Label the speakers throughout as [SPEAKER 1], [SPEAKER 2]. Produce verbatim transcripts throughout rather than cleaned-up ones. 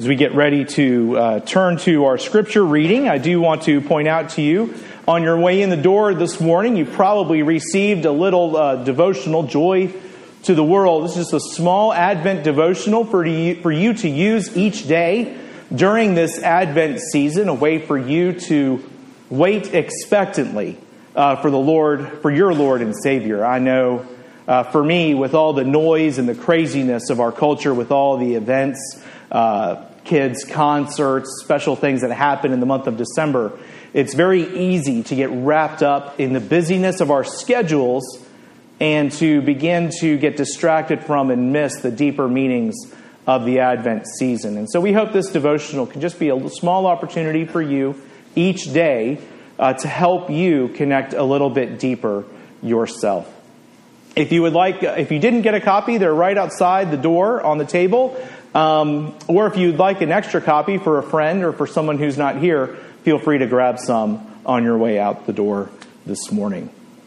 [SPEAKER 1] As we get ready to uh, turn to our scripture reading, I do want to point out to you, on your way in the door this morning, you probably received a little uh, devotional, Joy to the World. This is just a small Advent devotional for you, for you to use each day during this Advent season, a way for you to wait expectantly uh, for the Lord, for your Lord and Savior. I know uh, for me, with all the noise and the craziness of our culture, with all the events, uh, kids, concerts, special things that happen in the month of December, it's very easy to get wrapped up in the busyness of our schedules and to begin to get distracted from and miss the deeper meanings of the Advent season. And so we hope this devotional can just be a small opportunity for you each day uh, to help you connect a little bit deeper yourself. If you would like, if you didn't get a copy, they're right outside the door on the table. Um, or if you'd like an extra copy for a friend or for someone who's not here, feel free to grab some on your way out the door this morning.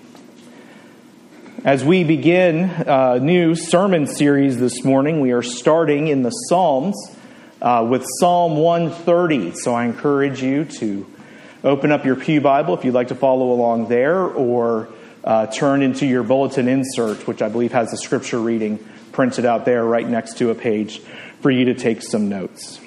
[SPEAKER 1] As we begin a new sermon series this morning, we are starting in the Psalms uh, with Psalm one thirty. So I encourage you to open up your Pew Bible if you'd like to follow along there, or uh, turn into your bulletin insert, which I believe has the scripture reading printed out there right next to a page for you to take some notes.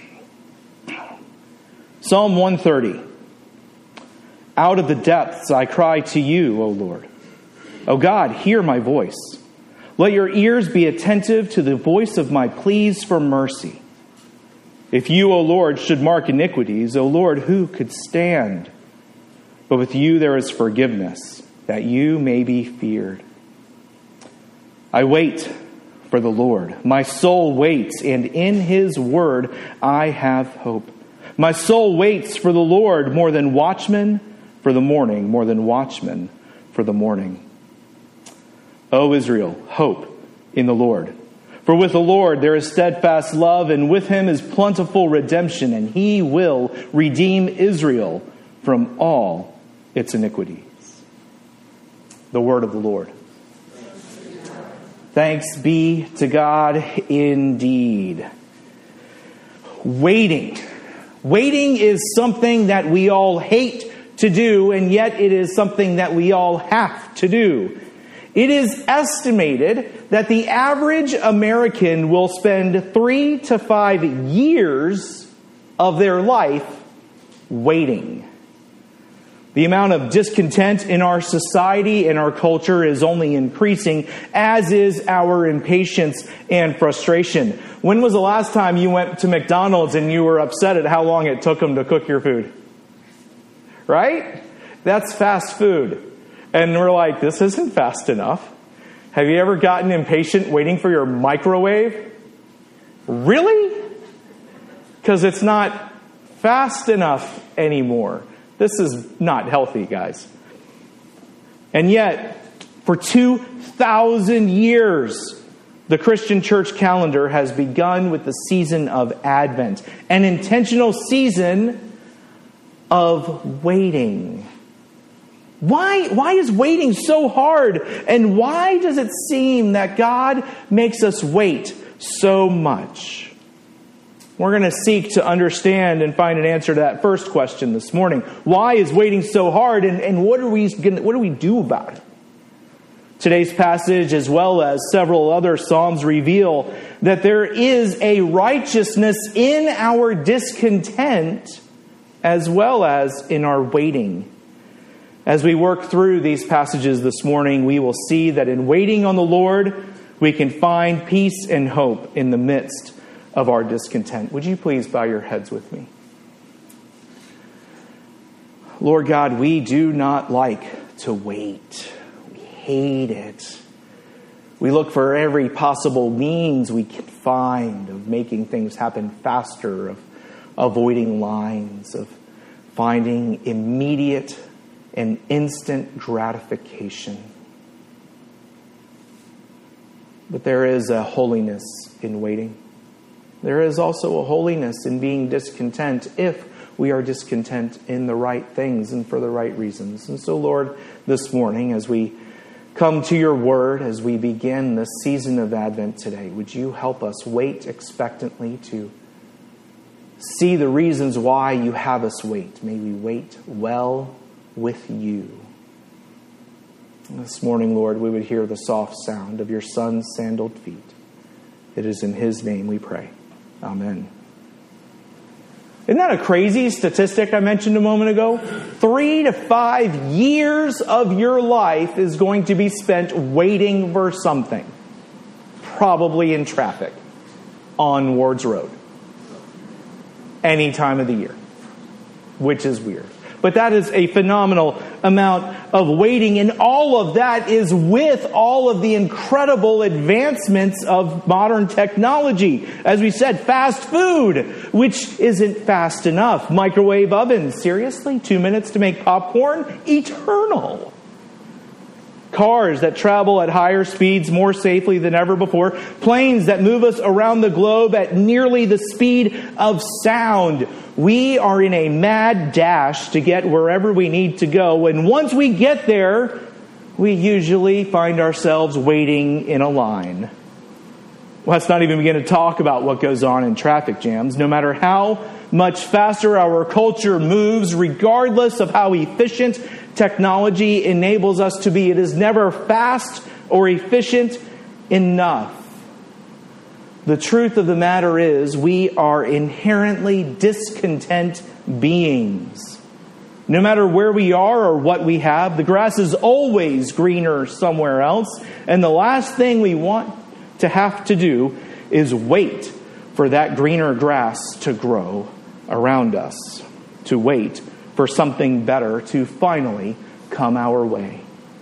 [SPEAKER 1] Psalm one thirty. Out of the depths I cry to you, O Lord. O God, hear my voice. Let your ears be attentive to the voice of my pleas for mercy. If you, O Lord, should mark iniquities, O Lord, who could stand? But with you there is forgiveness, that you may be feared. I wait for the Lord. My soul waits, and in his word I have hope. My soul waits for the Lord more than watchmen for the morning, more than watchmen for the morning. O Israel, hope in the Lord. For with the Lord there is steadfast love, and with him is plentiful redemption, and he will redeem Israel from all its iniquities. The word of the Lord. Thanks be to God indeed. Waiting. Waiting is something that we all hate to do, and yet it is something that we all have to do. It is estimated that the average American will spend three to five years of their life waiting. The amount of discontent in our society and our culture is only increasing, as is our impatience and frustration. When was the last time you went to McDonald's and you were upset at how long it took them to cook your food? Right? That's fast food. And we're like, this isn't fast enough. Have you ever gotten impatient waiting for your microwave? Really? Because it's not fast enough anymore. This is not healthy, guys. And yet, for two thousand years, the Christian church calendar has begun with the season of Advent, an intentional season of waiting. Why, why is waiting so hard? And why does it seem that God makes us wait so much? We're going to seek to understand and find an answer to that first question this morning. Why is waiting so hard, and, and what are we gonna, what do we do about it? Today's passage, as well as several other Psalms, reveal that there is a righteousness in our discontent as well as in our waiting. As we work through these passages this morning, we will see that in waiting on the Lord, we can find peace and hope in the midst of our discontent. Would you please bow your heads with me? Lord God, we do not like to wait. We hate it. We look for every possible means we can find of making things happen faster, of avoiding lines, of finding immediate and instant gratification. But there is a holiness in waiting. There is also a holiness in being discontent if we are discontent in the right things and for the right reasons. And so, Lord, this morning, as we come to your word, as we begin this season of Advent today, would you help us wait expectantly to see the reasons why you have us wait. May we wait well with you. This morning, Lord, we would hear the soft sound of your Son's sandaled feet. It is in his name we pray. Amen. Isn't that a crazy statistic I mentioned a moment ago? Three to five years of your life is going to be spent waiting for something. Probably in traffic on Wards Road. Any time of the year. Which is weird. But that is a phenomenal amount of waiting. And all of that is with all of the incredible advancements of modern technology. As we said, fast food, which isn't fast enough. Microwave ovens, seriously? Two minutes to make popcorn? Eternal. Cars that travel at higher speeds more safely than ever before. Planes that move us around the globe at nearly the speed of sound. We are in a mad dash to get wherever we need to go. And once we get there, we usually find ourselves waiting in a line. Let's not even begin to talk about what goes on in traffic jams. No matter how much faster our culture moves, regardless of how efficient technology enables us to be, it is never fast or efficient enough. The truth of the matter is, we are inherently discontent beings. No matter where we are or what we have, the grass is always greener somewhere else. And the last thing we want to have to do is wait for that greener grass to grow around us. To wait for something better to finally come our way.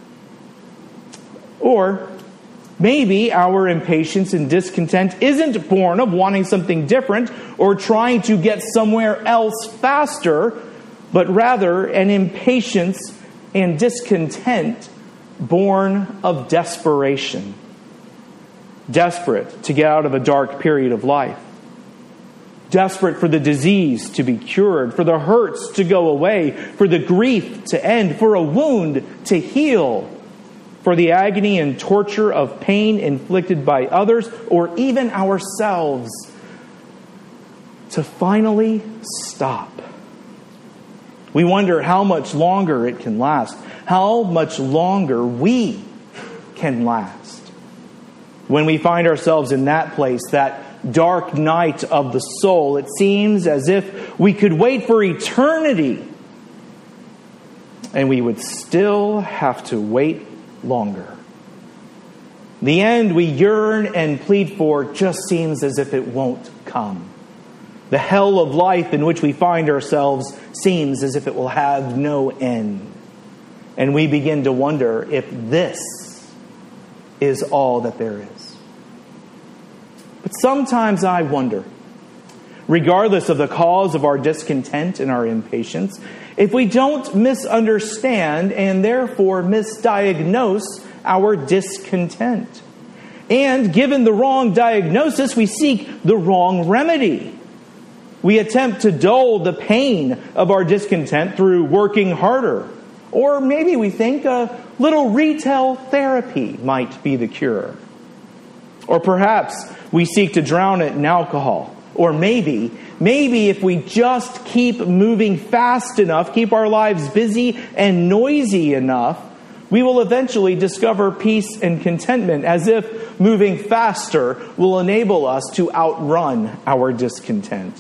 [SPEAKER 1] Or maybe our impatience and discontent isn't born of wanting something different or trying to get somewhere else faster, but rather an impatience and discontent born of desperation. Desperate to get out of a dark period of life. Desperate for the disease to be cured, for the hurts to go away, for the grief to end, for a wound to heal, for the agony and torture of pain inflicted by others or even ourselves to finally stop. We wonder how much longer it can last, how much longer we can last. When we find ourselves in that place, that dark night of the soul, it seems as if we could wait for eternity and we would still have to wait longer. The end we yearn and plead for just seems as if it won't come. The hell of life in which we find ourselves seems as if it will have no end. And we begin to wonder if this is all that there is. But sometimes I wonder, regardless of the cause of our discontent and our impatience, if we don't misunderstand and therefore misdiagnose our discontent. And given the wrong diagnosis, we seek the wrong remedy. We attempt to dull the pain of our discontent through working harder. Or maybe we think a little retail therapy might be the cure. Or perhaps we seek to drown it in alcohol. Or maybe, maybe if we just keep moving fast enough, keep our lives busy and noisy enough, we will eventually discover peace and contentment, as if moving faster will enable us to outrun our discontent.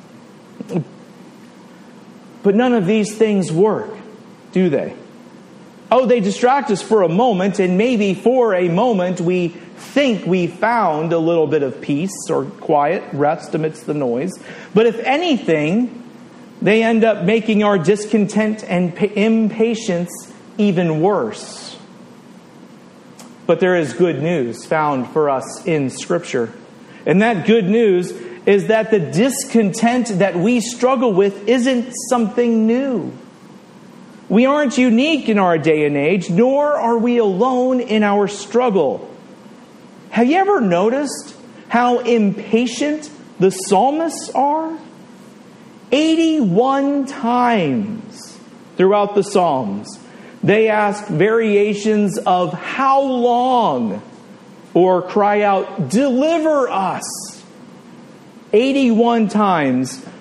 [SPEAKER 1] But none of these things work, do they? Oh, they distract us for a moment, and maybe for a moment we think we found a little bit of peace or quiet, rest amidst the noise. But if anything, they end up making our discontent and impatience even worse. But there is good news found for us in Scripture. And that good news is that the discontent that we struggle with isn't something new. We aren't unique in our day and age, nor are we alone in our struggle. Have you ever noticed how impatient the psalmists are? eighty-one times throughout the Psalms, they ask variations of how long, or cry out, deliver us. eighty-one times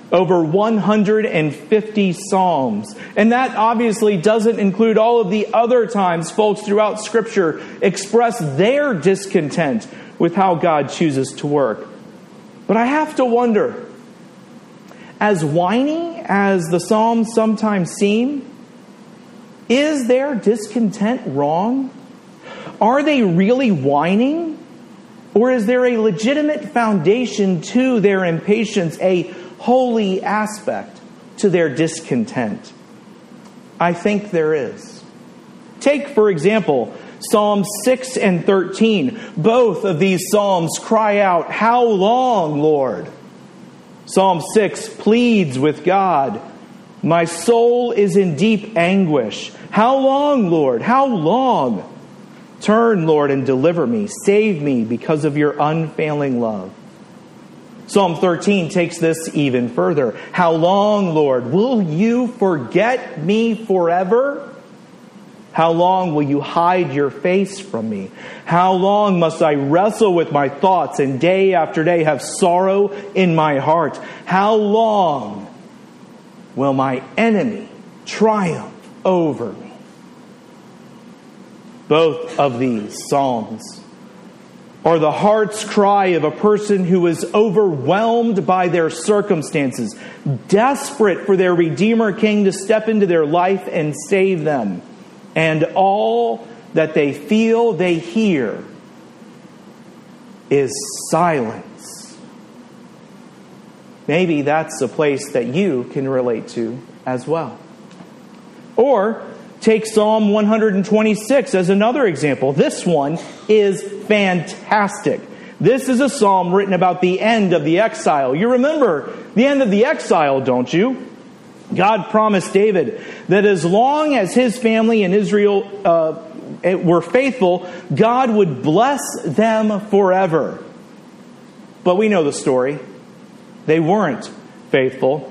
[SPEAKER 1] over one hundred fifty psalms. And that obviously doesn't include all of the other times folks throughout Scripture express their discontent with how God chooses to work. But I have to wonder, as whiny as the Psalms sometimes seem, is their discontent wrong? Are they really whining? Or is there a legitimate foundation to their impatience, a holy aspect to their discontent? I think there is. Take, for example, Psalms six and thirteen. Both of these psalms cry out, "How long, Lord?" Psalm six pleads with God, "My soul is in deep anguish. How long, Lord? How long? Turn, Lord, and deliver me. Save me because of your unfailing love." Psalm thirteen takes this even further. "How long, Lord? Will you forget me forever? How long will you hide your face from me? How long must I wrestle with my thoughts and day after day have sorrow in my heart? How long will my enemy triumph over me?" Both of these psalms are the heart's cry of a person who is overwhelmed by their circumstances, desperate for their Redeemer King to step into their life and save them. And all that they feel they hear is silence. Maybe that's a place that you can relate to as well. Or take Psalm one hundred twenty-six as another example. This one is fantastic. This is a psalm written about the end of the exile. You remember the end of the exile, don't you? God promised David that as long as his family and Israel uh, were faithful, God would bless them forever. But we know the story. They weren't faithful.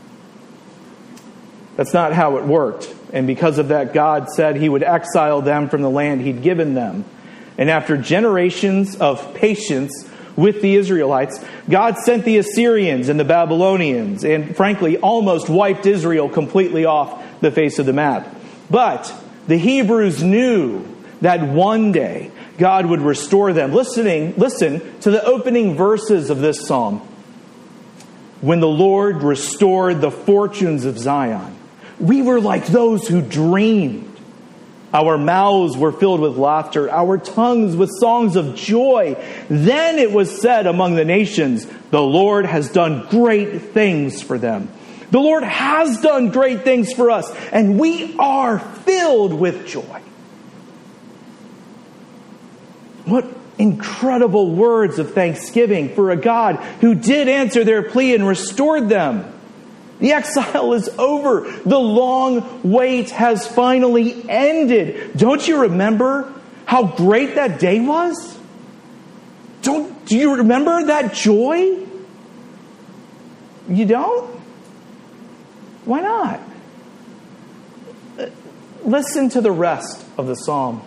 [SPEAKER 1] That's not how it worked. And because of that, God said He would exile them from the land He'd given them. And after generations of patience with the Israelites, God sent the Assyrians and the Babylonians and, frankly, almost wiped Israel completely off the face of the map. But the Hebrews knew that one day God would restore them. Listening, listen to the opening verses of this psalm. "When the Lord restored the fortunes of Zion, we were like those who dreamed. Our mouths were filled with laughter, our tongues with songs of joy. Then it was said among the nations, the Lord has done great things for them." The Lord has done great things for us, and we are filled with joy. What incredible words of thanksgiving for a God who did answer their plea and restored them. The exile is over. The long wait has finally ended. Don't you remember how great that day was? Don't, do you remember that joy? You don't? Why not? Listen to the rest of the psalm.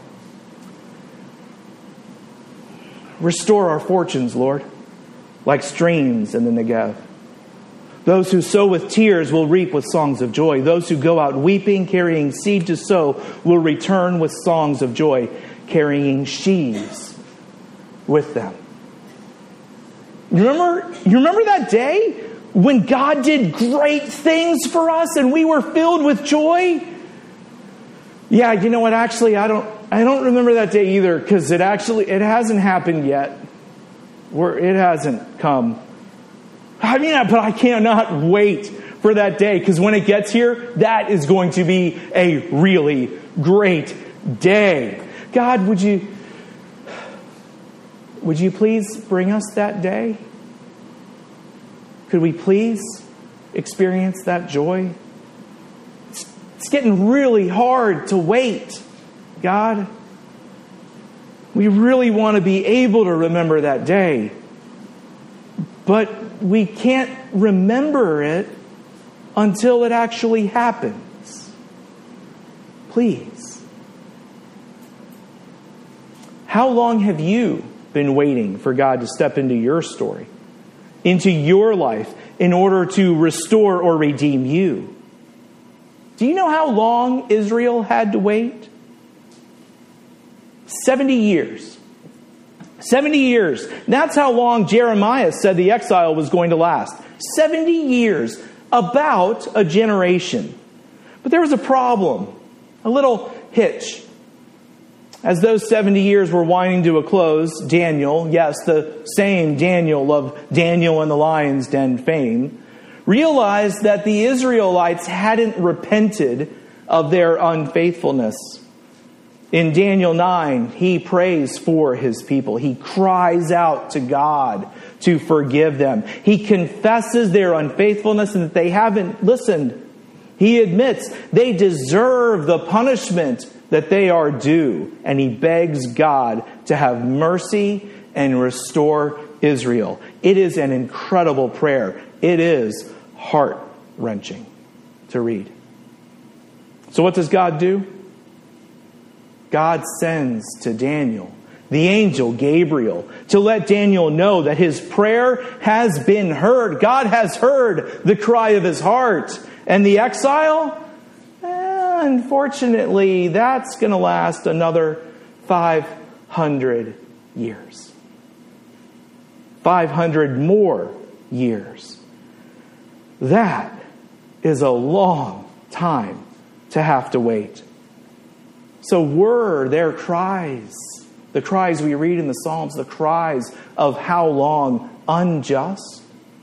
[SPEAKER 1] "Restore our fortunes, Lord, like streams in the Negev. Those who sow with tears will reap with songs of joy. Those who go out weeping, carrying seed to sow, will return with songs of joy, carrying sheaves with them." You remember, you remember that day when God did great things for us and we were filled with joy? Yeah, you know what? Actually, I don't I don't remember that day either, because it actually it hasn't happened yet. Where it hasn't come. I mean, but I cannot wait for that day, because when it gets here, that is going to be a really great day. God, would you, would you please bring us that day? Could we please experience that joy? It's, it's getting really hard to wait, God. We really want to be able to remember that day. But we can't remember it until it actually happens. Please. How long have you been waiting for God to step into your story? into your life in order to restore or redeem you. Do you know how long Israel had to wait? seventy years. seventy years. That's how long Jeremiah said the exile was going to last. seventy years. About a generation. But there was a problem. A little hitch. As those seventy years were winding to a close, Daniel, yes, the same Daniel of Daniel and the Lion's Den fame, realized that the Israelites hadn't repented of their unfaithfulness. In Daniel nine, he prays for his people. He cries out to God to forgive them. He confesses their unfaithfulness and that they haven't listened. He admits they deserve the punishment that they are due. And he begs God to have mercy and restore Israel. It is an incredible prayer. It is heart-wrenching to read. So what does God do? God sends to Daniel the angel Gabriel to let Daniel know that his prayer has been heard. God has heard the cry of his heart. And the exile? Eh, unfortunately, that's going to last another five hundred years. five hundred more years. That is a long time to have to wait. So were their cries, the cries we read in the Psalms, the cries of how long, unjust?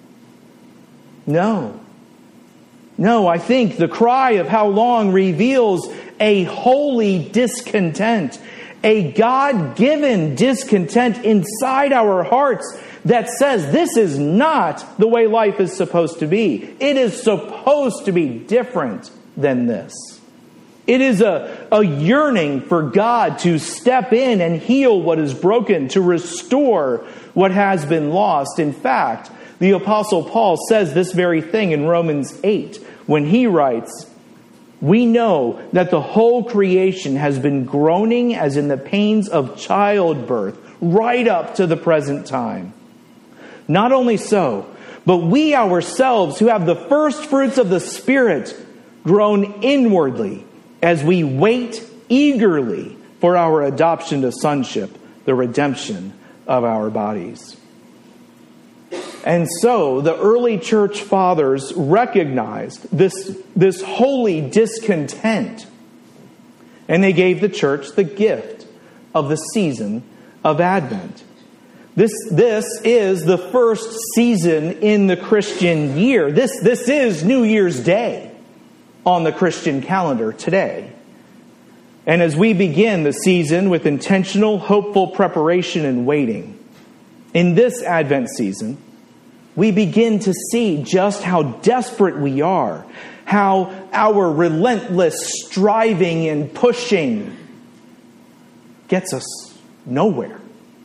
[SPEAKER 1] No. No, I think the cry of how long reveals a holy discontent, a God-given discontent inside our hearts that says this is not the way life is supposed to be. It is supposed to be different than this. It is a, a yearning for God to step in and heal what is broken, to restore what has been lost. In fact, the Apostle Paul says this very thing in Romans eight when he writes, "We know that the whole creation has been groaning as in the pains of childbirth right up to the present time. Not only so, but we ourselves who have the first fruits of the Spirit groan inwardly as we wait eagerly for our adoption to sonship, the redemption of our bodies." And so the early church fathers recognized this, this holy discontent. And they gave the church the gift of the season of Advent. This, this is the first season in the Christian year. This, this is New Year's Day on the Christian calendar today. And as we begin the season with intentional, hopeful preparation and waiting, in this Advent season, we begin to see just how desperate we are, how our relentless striving and pushing gets us nowhere.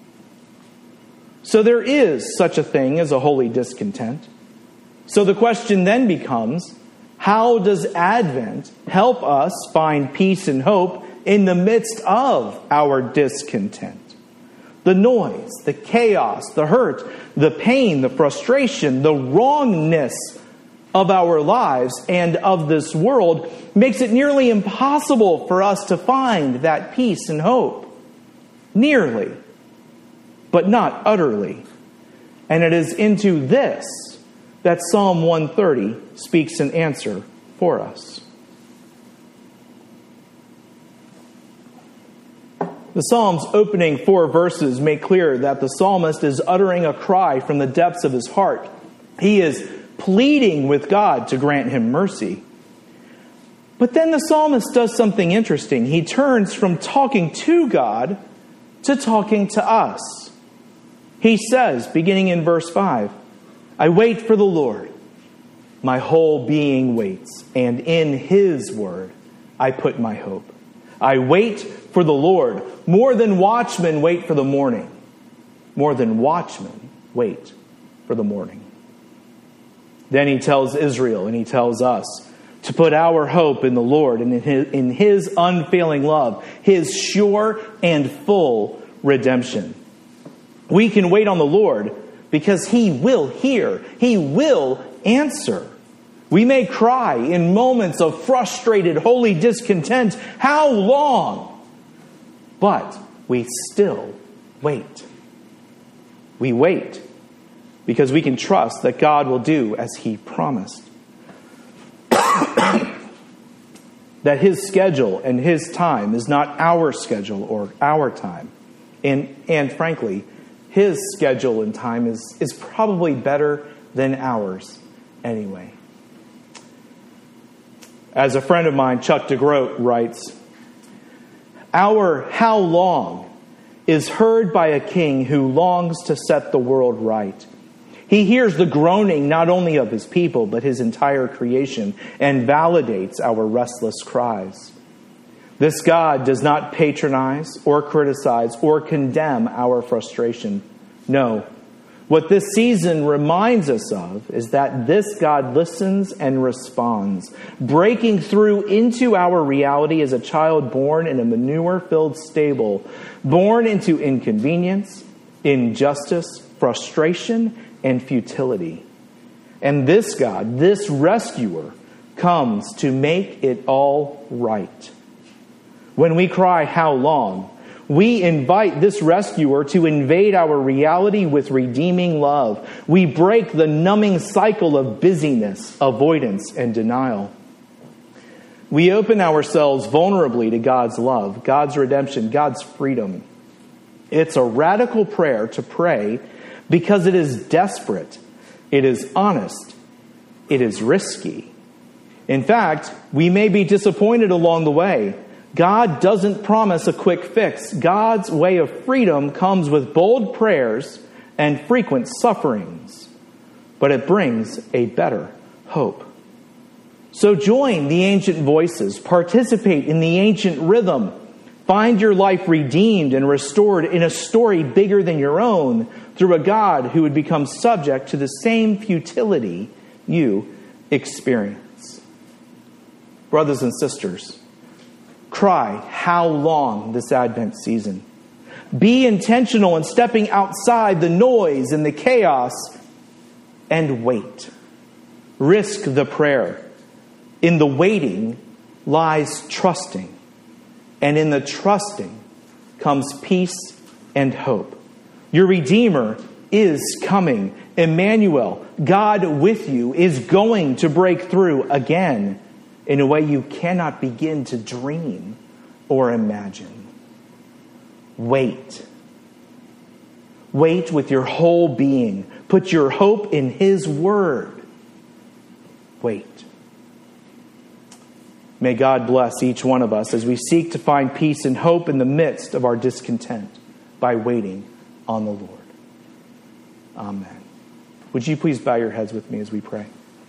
[SPEAKER 1] So there is such a thing as a holy discontent. So the question then becomes, how does Advent help us find peace and hope in the midst of our discontent? The noise, the chaos, the hurt, the pain, the frustration, the wrongness of our lives and of this world makes it nearly impossible for us to find that peace and hope. Nearly, but not utterly. And it is into this that Psalm one thirty speaks an answer for us. The Psalm's opening four verses make clear that the psalmist is uttering a cry from the depths of his heart. He is pleading with God to grant him mercy. But then the psalmist does something interesting. He turns from talking to God to talking to us. He says, beginning in verse five, "I wait for the Lord. My whole being waits, and in His word I put my hope. I wait for the Lord. More than watchmen wait for the morning. More than watchmen wait for the morning." Then he tells Israel and he tells us to put our hope in the Lord and in his, in his unfailing love, His sure and full redemption. We can wait on the Lord, because He will hear. He will answer. We may cry in moments of frustrated, holy discontent, "How long?" But we still wait. We wait because we can trust that God will do as He promised. That His schedule and His time is not our schedule or our time. And, and frankly, His schedule and time is, is probably better than ours anyway. As a friend of mine, Chuck DeGroat, writes, "Our how long is heard by a king who longs to set the world right. He hears the groaning not only of His people, but His entire creation, and validates our restless cries. This God does not patronize or criticize or condemn our frustration. No. What this season reminds us of is that this God listens and responds, breaking through into our reality as a child born in a manure-filled stable, born into inconvenience, injustice, frustration, and futility. And this God, this rescuer, comes to make it all right. When we cry, 'How long?' we invite this rescuer to invade our reality with redeeming love. We break the numbing cycle of busyness, avoidance, and denial. We open ourselves vulnerably to God's love, God's redemption, God's freedom. It's a radical prayer to pray because it is desperate, it is honest, it is risky. In fact, we may be disappointed along the way. God doesn't promise a quick fix. God's way of freedom comes with bold prayers and frequent sufferings, but it brings a better hope. So join the ancient voices, participate in the ancient rhythm, find your life redeemed and restored in a story bigger than your own through a God who would become subject to the same futility you experience. Brothers and sisters, cry, "How long?" this Advent season. Be intentional in stepping outside the noise and the chaos and wait. Risk the prayer. In the waiting lies trusting. And in the trusting comes peace and hope. Your Redeemer is coming. Emmanuel, God with you, is going to break through again in a way you cannot begin to dream or imagine. Wait. Wait with your whole being. Put your hope in His word. Wait. May God bless each one of us as we seek to find peace and hope in the midst of our discontent by waiting on the Lord. Amen. Would you please bow your heads with me as we pray?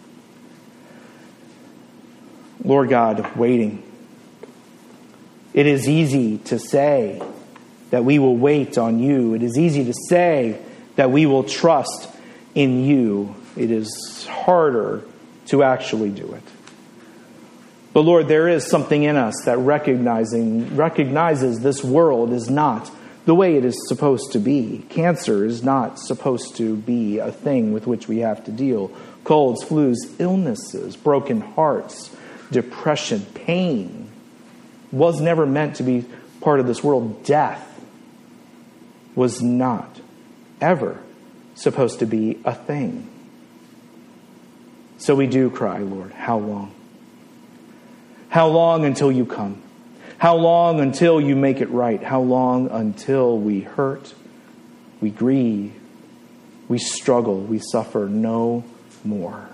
[SPEAKER 1] Lord God, waiting. It is easy to say that we will wait on you. It is easy to say that we will trust in you. It is harder to actually do it. But Lord, there is something in us that recognizing recognizes this world is not the way it is supposed to be. Cancer is not supposed to be a thing with which we have to deal. Colds, flus, illnesses, broken hearts, depression, pain was never meant to be part of this world. Death was not ever supposed to be a thing. So we do cry, Lord, how long? How long until you come? How long until you make it right? How long until we hurt, we grieve, we struggle, we suffer no more?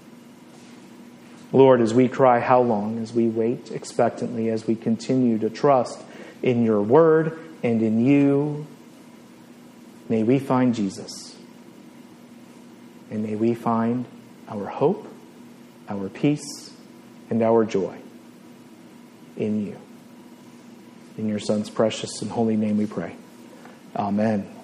[SPEAKER 1] Lord, as we cry, how long? As we wait expectantly, as we continue to trust in your word and in you, may we find Jesus. And may we find our hope, our peace, and our joy in you. In your Son's precious and holy name we pray. Amen.